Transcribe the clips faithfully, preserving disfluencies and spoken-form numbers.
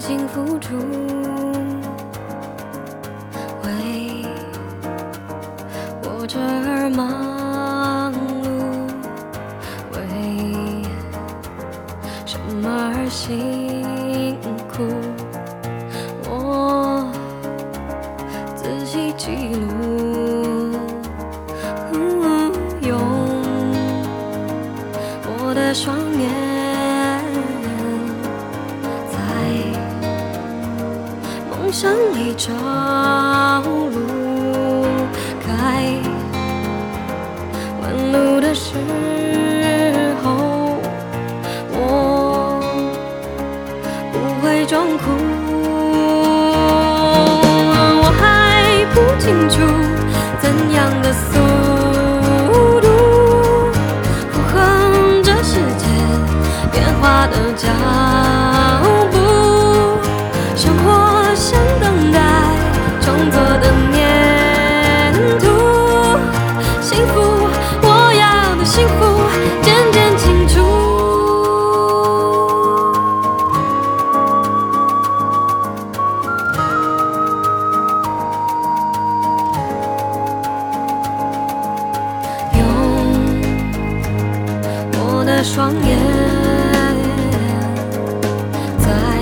情付出，为我这儿忙碌，为什么而辛苦？我仔细记录，嗯、用我的双眼在梦想里找路，该弯路的时候，我不会装哭。我还不清楚怎样的速度符合这世界变化的脚步，生活像等待创作的粘土，幸福我要的幸福渐渐清楚。的双眼在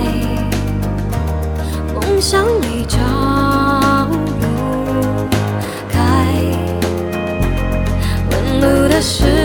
梦想里找路，开弯路的时